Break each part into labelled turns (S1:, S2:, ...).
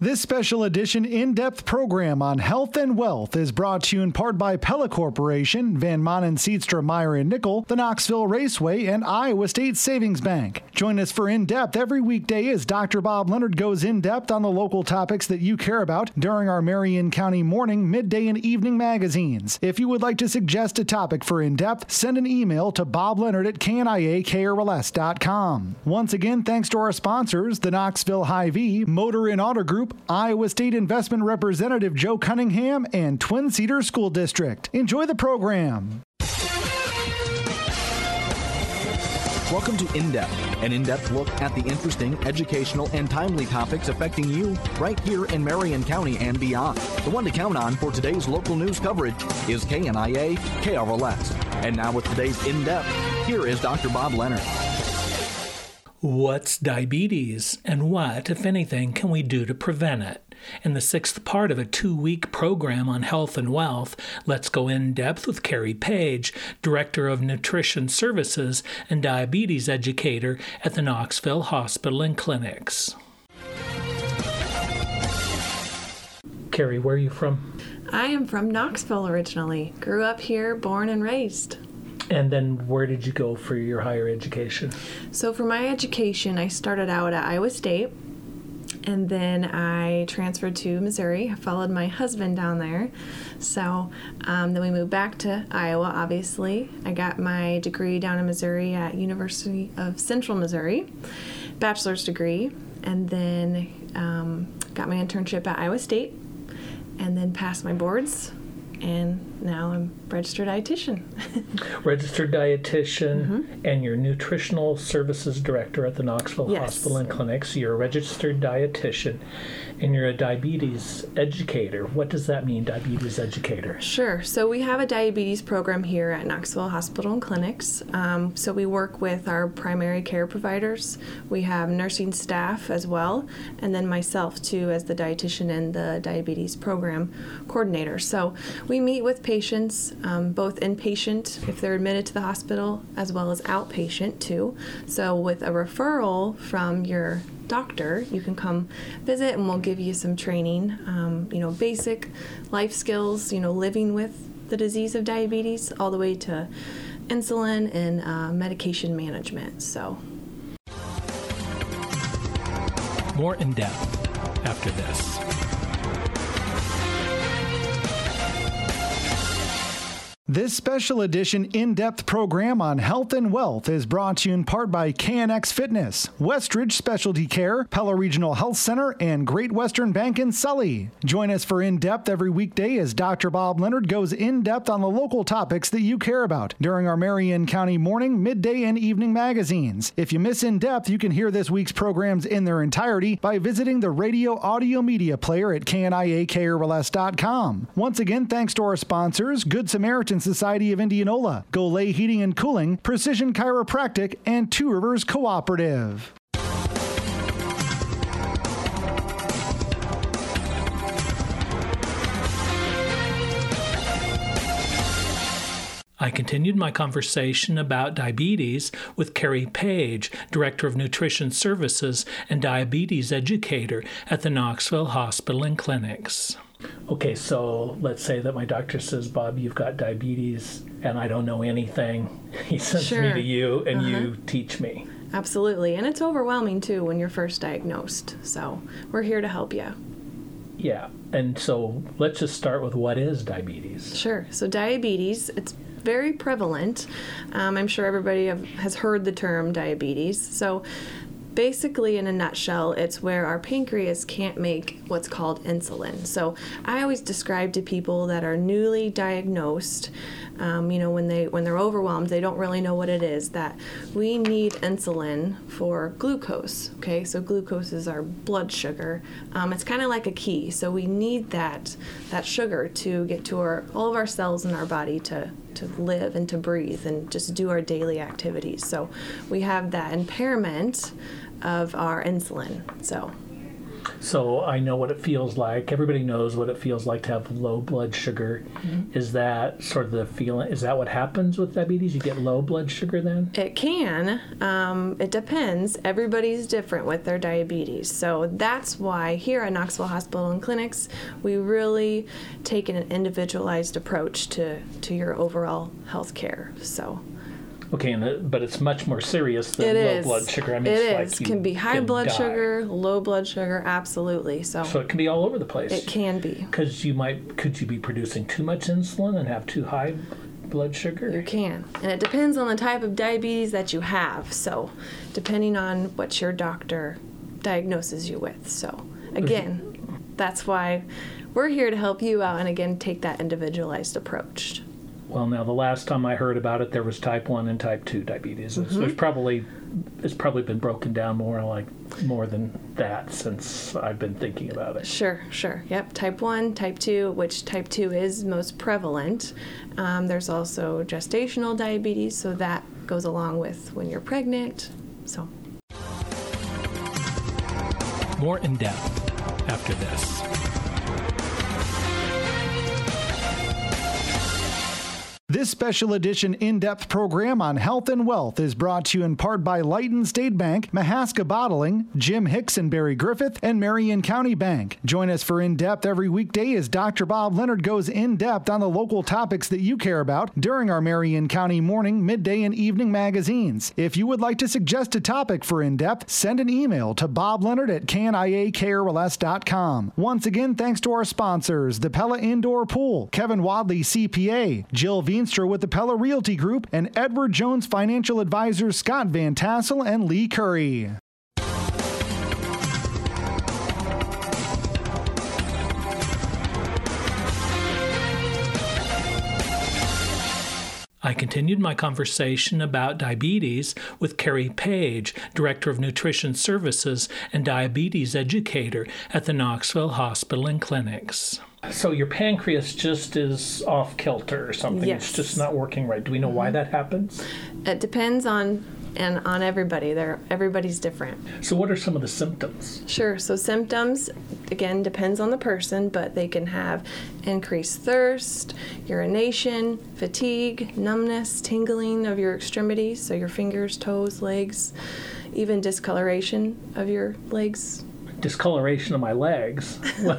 S1: This special edition in-depth program on health and wealth is brought to you in part by Pella Corporation, Van Manen, Seedstra, Meyer & Nickel, the Knoxville Raceway, and Iowa State Savings Bank. Join us for In-Depth every weekday as Dr. Bob Leonard goes in-depth on the local topics that you care about during our Marion County morning, midday, and evening magazines. If you would like to suggest a topic for In-Depth, send an email to bobleonard@kniakrls.com. Once again, thanks to our sponsors, the Knoxville Hy-Vee, Motor and Auto Group, Iowa State Investment Representative Joe Cunningham, and Twin Cedars School District. Enjoy the program.
S2: Welcome to In-Depth, an in-depth look at the interesting, educational, and timely topics affecting you right here in Marion County and beyond. The one to count on for today's local news coverage is KNIA KRLS. And now with today's In-Depth, here is Dr. Bob Leonard.
S3: What's diabetes, and what, if anything, can we do to prevent it? In the sixth part of a 2-week program on health and wealth, let's go in depth with Carrie Page, Director of Nutrition Services and Diabetes Educator at the Knoxville Hospital and Clinics. Carrie, where are you from?
S4: I am from Knoxville originally. Grew up here, born and raised.
S3: And then where did you go for your higher education?
S4: So for my education, I started out at Iowa State, and then I transferred to Missouri. I followed my husband down there. So then we moved back to Iowa, obviously. I got my degree down in Missouri at University of Central Missouri, bachelor's degree, and then got my internship at Iowa State, and then passed my boards. And now I'm registered dietitian.
S3: Registered dietitian, and you're nutritional services director at the Knoxville Hospital and Clinics. You're a registered dietitian, and you're a diabetes educator. What does that mean, diabetes educator?
S4: Sure. So we have a diabetes program here at Knoxville Hospital and Clinics. So we work with our primary care providers. We have nursing staff as well, and then myself too as the dietitian and the diabetes program coordinator. So we meet with patients, both inpatient if they're admitted to the hospital, as well as outpatient too. So with a referral from your doctor, you can come visit and we'll give you some training, basic life skills, living with the disease of diabetes, all the way to insulin and medication management. So
S3: more in depth after this.
S1: This special edition in-depth program on health and wealth is brought to you in part by KNX Fitness, Westridge Specialty Care, Pella Regional Health Center, and Great Western Bank in Sully. Join us for In-Depth every weekday as Dr. Bob Leonard goes in-depth on the local topics that you care about during our Marion County morning, midday, and evening magazines. If you miss In-Depth, you can hear this week's programs in their entirety by visiting the radio audio media player at kniakrls.com. Once again, thanks to our sponsors, Good Samaritan Society of Indianola, Golay Heating and Cooling, Precision Chiropractic, and Two Rivers Cooperative.
S3: I continued my conversation about diabetes with Carrie Page, Director of Nutrition Services and Diabetes Educator at the Knoxville Hospital and Clinics. Okay, so let's say that my doctor says, Bob, you've got diabetes, and I don't know anything. He sends me to you, and you teach me.
S4: Absolutely, and it's overwhelming, too, when you're first diagnosed. So we're here to help you.
S3: Yeah, and so let's just start with what is diabetes.
S4: Sure. So diabetes, it's very prevalent. I'm sure everybody has heard the term diabetes. So basically, in a nutshell, it's where our pancreas can't make what's called insulin. So I always describe to people that are newly diagnosed, when they're overwhelmed, they don't really know what it is, that we need insulin for glucose. Okay, so glucose is our blood sugar. It's kind of like a key. So we need that sugar to get to all of our cells in our body to live and to breathe and just do our daily activities. So we have that impairment of our insulin. So
S3: So I know what it feels like. Everybody knows what it feels like to have low blood sugar. Mm-hmm. Is that sort of the feeling? Is that what happens with diabetes? You get low blood sugar then?
S4: It can. It depends. Everybody's different with their diabetes. So that's why here at Knoxville Hospital and Clinics, we really take an individualized approach to your overall health care. So.
S3: Okay, but it's much more serious than low blood sugar. I mean,
S4: it can be high blood sugar, low blood sugar, absolutely. So
S3: it can be all over the place.
S4: It can be.
S3: Because could you be producing too much insulin and have too high blood sugar?
S4: You can, and it depends on the type of diabetes that you have. So, depending on what your doctor diagnoses you with. So, again, that's why we're here to help you out, and again, take that individualized approach.
S3: Well, now the last time I heard about it, there was type 1 and type 2 diabetes. Mm-hmm. It's probably been broken down more than that since I've been thinking about it.
S4: Sure. Yep, type 1, type 2, which type 2 is most prevalent. There's also gestational diabetes, so that goes along with when you're pregnant. So.
S3: More in depth after this.
S1: This special edition in-depth program on health and wealth is brought to you in part by Lighton State Bank, Mahaska Bottling, Jim Hicks and Barry Griffith, and Marion County Bank. Join us for In-Depth every weekday as Dr. Bob Leonard goes in-depth on the local topics that you care about during our Marion County morning, midday, and evening magazines. If you would like to suggest a topic for In-Depth, send an email to bobleonard@kniakrls.com. Once again, thanks to our sponsors, the Pella Indoor Pool, Kevin Wadley CPA, Jill Veenstra with the Pella Realty Group, and Edward Jones Financial Advisors Scott Van Tassel and Lee Curry.
S3: I continued my conversation about diabetes with Carrie Page, Director of Nutrition Services and Diabetes Educator at the Knoxville Hospital and Clinics. So your pancreas just is off kilter or something?
S4: Yes.
S3: It's just not working right. Do we know why that happens?
S4: It depends on everybody. Everybody's different.
S3: So what are some of the symptoms?
S4: Sure. So symptoms, again, depends on the person, but they can have increased thirst, urination, fatigue, numbness, tingling of your extremities, so your fingers, toes, legs, even discoloration of your legs.
S3: Discoloration of my legs.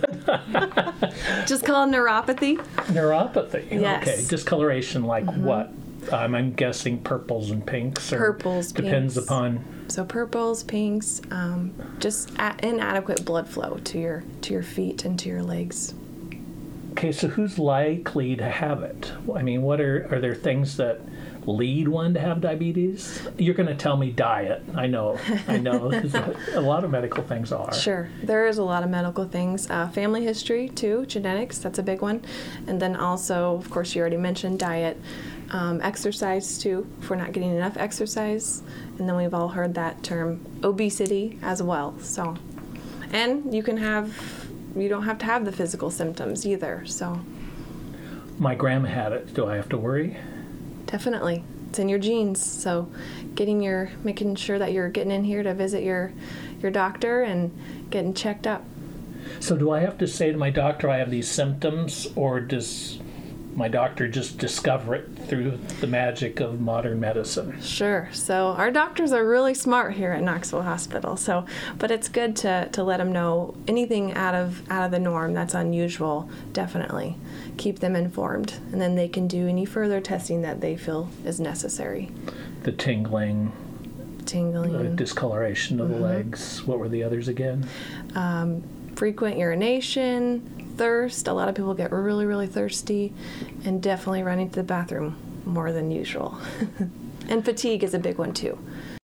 S4: Just called neuropathy.
S3: Neuropathy.
S4: Yes.
S3: Okay. Discoloration like what? I'm guessing purples and pinks.
S4: Purples,
S3: depends
S4: pinks.
S3: Upon.
S4: So purples, pinks, just inadequate blood flow to your feet and to your legs.
S3: Okay, so who's likely to have it? I mean, what are there things that lead one to have diabetes? You're going to tell me diet. I know, because a lot of medical things are.
S4: Sure, there is a lot of medical things. Family history, too, genetics, that's a big one. And then also, of course, you already mentioned diet. Exercise, too, if we're not getting enough exercise. And then we've all heard that term, obesity, as well. So, and you don't have to have the physical symptoms either, so.
S3: My grandma had it. Do I have to worry?
S4: Definitely. It's in your genes. So making sure that you're getting in here to visit your doctor and getting checked up.
S3: So do I have to say to my doctor I have these symptoms, or does my doctor just discover it through the magic of modern medicine?
S4: Sure. So our doctors are really smart here at Knoxville Hospital. But it's good to let them know anything out of the norm that's unusual. Definitely keep them informed, and then they can do any further testing that they feel is necessary.
S3: The tingling, discoloration of the legs. What were the others again?
S4: Frequent urination, thirst. A lot of people get really, really thirsty, and definitely running to the bathroom more than usual. And fatigue is a big one too.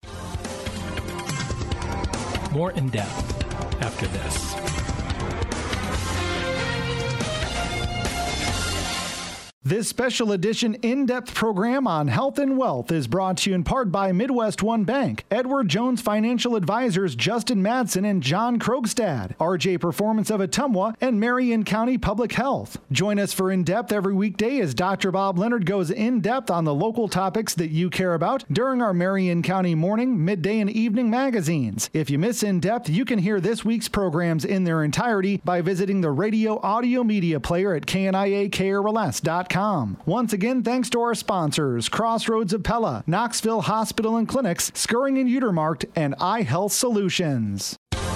S3: More in depth after this.
S1: This special edition in-depth program on health and wealth is brought to you in part by Midwest One Bank, Edward Jones Financial Advisors Justin Madsen and John Krogstad, RJ Performance of Ottumwa, and Marion County Public Health. Join us for In-Depth every weekday as Dr. Bob Leonard goes in-depth on the local topics that you care about during our Marion County morning, midday, and evening magazines. If you miss In-Depth, you can hear this week's programs in their entirety by visiting the radio audio media player at KNIA-KRLS.com. Once again, thanks to our sponsors, Crossroads of Pella, Knoxville Hospital and Clinics, Skirring and Utermark, and iHealth Solutions.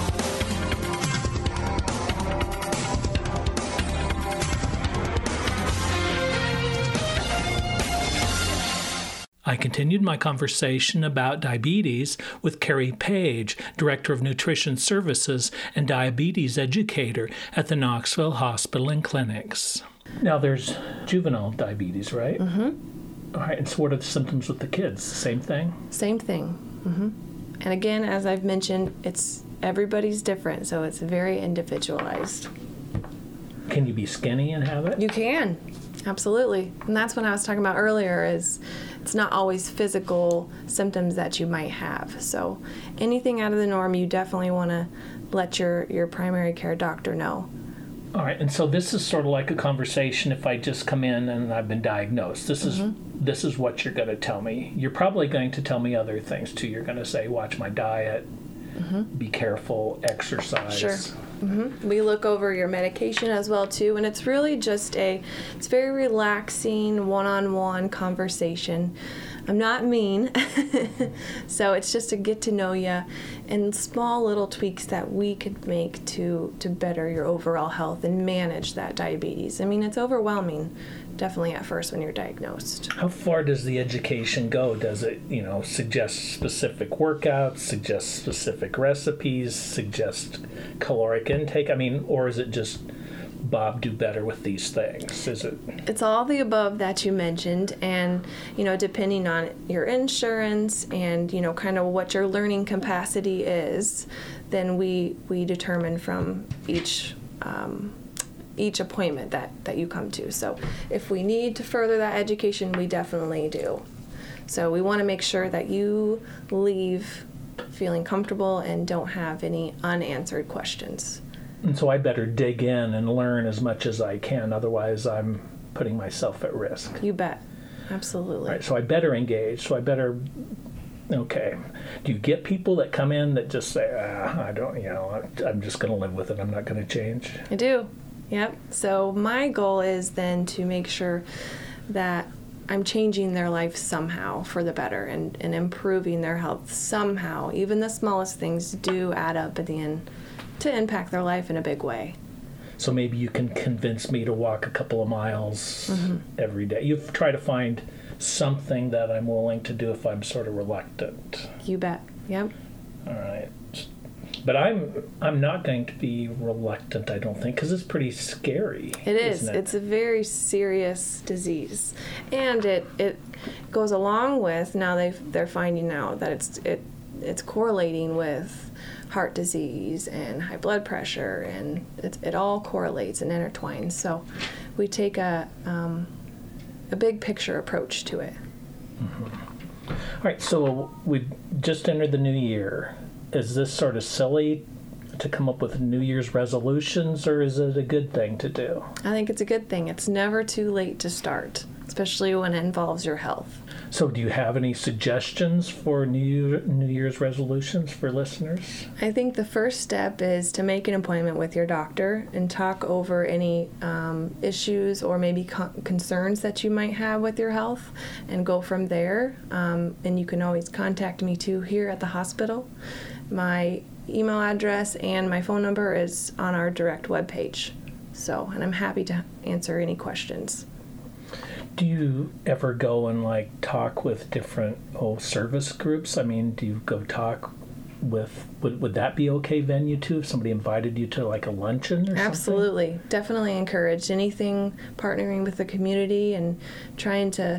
S3: I continued my conversation about diabetes with Carrie Page, Director of Nutrition Services and Diabetes Educator at the Knoxville Hospital and Clinics. Now, there's juvenile diabetes, right? Mm-hmm. All right, and so what are the symptoms with the kids? Same thing?
S4: Same thing. Mm-hmm. And again, as I've mentioned, everybody's different, so it's very individualized.
S3: Can you be skinny and have it?
S4: You can, absolutely. And that's what I was talking about earlier, is it's not always physical symptoms that you might have. So anything out of the norm, you definitely want to let your primary care doctor know.
S3: All right, and so this is sort of like a conversation if I just come in and I've been diagnosed. This is what you're going to tell me. You're probably going to tell me other things too. You're going to say, watch my diet, be careful, exercise.
S4: Sure. Mm-hmm. We look over your medication as well too, and it's really just it's very relaxing, one-on-one conversation. I'm not mean, so it's just to get to know you and small little tweaks that we could make to better your overall health and manage that diabetes. I mean, it's overwhelming, definitely at first when you're diagnosed.
S3: How far does the education go? Does it, suggest specific workouts, suggest specific recipes, suggest caloric intake? I mean, or is it just Bob, do better with these things? Is it?
S4: It's all the above that you mentioned, and depending on your insurance and kind of what your learning capacity is, then we determine from each appointment that you come to. So if we need to further that education, we definitely do. So we want to make sure that you leave feeling comfortable and don't have any unanswered questions.
S3: And so I better dig in and learn as much as I can, otherwise I'm putting myself at risk.
S4: You bet. Absolutely.
S3: Right, so I better engage. Okay. Do you get people that come in that just say, I don't, I'm just going to live with it, I'm not going to change?
S4: I do. Yep. So my goal is then to make sure that I'm changing their life somehow for the better and improving their health somehow. Even the smallest things do add up at the end to impact their life in a big way.
S3: So maybe you can convince me to walk a couple of miles every day. You try to find something that I'm willing to do if I'm sort of reluctant.
S4: You bet. Yep.
S3: All right. But I'm not going to be reluctant, I don't think, because it's pretty scary.
S4: It is.
S3: Isn't it?
S4: It's a very serious disease, and it goes along with, now they're finding out that it's correlating with heart disease and high blood pressure, and it all correlates and intertwines. So we take a big picture approach to it.
S3: Mm-hmm. All right, so we just entered the new year. Is this sort of silly to come up with New Year's resolutions, or is it a good thing to do?
S4: I think it's a good thing. It's never too late to start, especially when it involves your health.
S3: So do you have any suggestions for New Year's resolutions for listeners?
S4: I think the first step is to make an appointment with your doctor and talk over any issues or maybe concerns that you might have with your health and go from there. And you can always contact me too here at the hospital. My email address and my phone number is on our direct webpage. And I'm happy to answer any questions.
S3: Do you ever go and talk with different service groups? I mean, do you go talk with, would that be okay venue too if somebody invited you to a luncheon or something?
S4: Absolutely. Definitely encouraged. Anything partnering with the community and trying to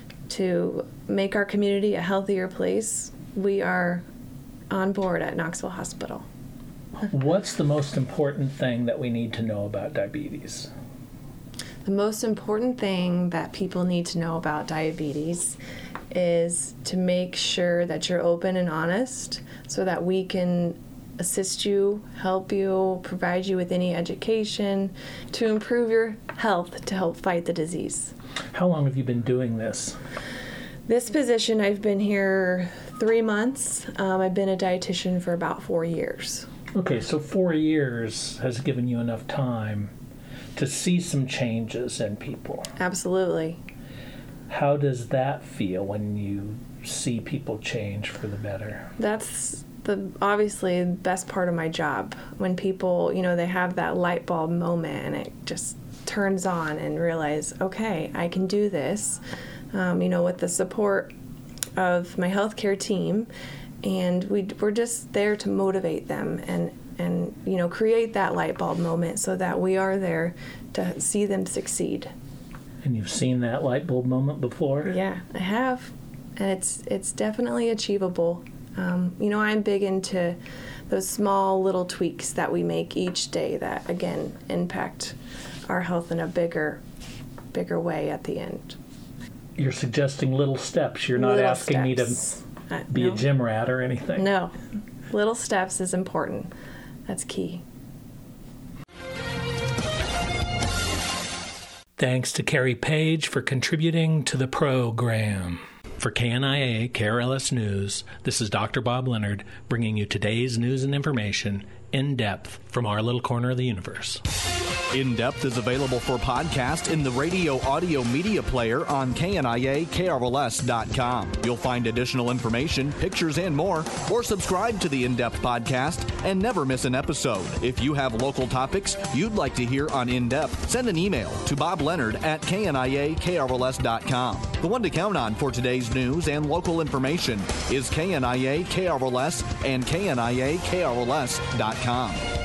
S4: make our community a healthier place, we are on board at Knoxville Hospital.
S3: What's the most important thing that we need to know about diabetes?
S4: The most important thing that people need to know about diabetes is to make sure that you're open and honest so that we can assist you, help you, provide you with any education to improve your health to help fight the disease.
S3: How long have you been doing this?
S4: This position, I've been here 3 months. I've been a dietitian for about 4 years.
S3: Okay, so 4 years has given you enough time to see some changes in people.
S4: Absolutely.
S3: How does that feel when you see people change for the better?
S4: That's obviously the best part of my job. When people, they have that light bulb moment and it just turns on and realize, okay, I can do this, with the support of my healthcare team. And we're just there to motivate them and create that light bulb moment so that we are there to see them succeed.
S3: And you've seen that light bulb moment before?
S4: Yeah, I have. And it's definitely achievable. I'm big into those small little tweaks that we make each day that, again, impact our health in a bigger way at the end.
S3: You're suggesting little steps. You're not asking me to be a gym rat or anything.
S4: No. Little steps is important. That's key.
S3: Thanks to Carrie Page for contributing to the program. For KNIA KRLS News, this is Dr. Bob Leonard bringing you today's news and information in depth from our little corner of the universe.
S2: In Depth is available for podcast in the radio audio media player on KNIA-KRLS.com. You'll find additional information, pictures, and more, or subscribe to the In Depth podcast and never miss an episode. If you have local topics you'd like to hear on In Depth, send an email to BobLeonard@KNIA-KRLS.com. The one to count on for today's news and local information is KNIA-KRLS and KNIA-KRLS.com.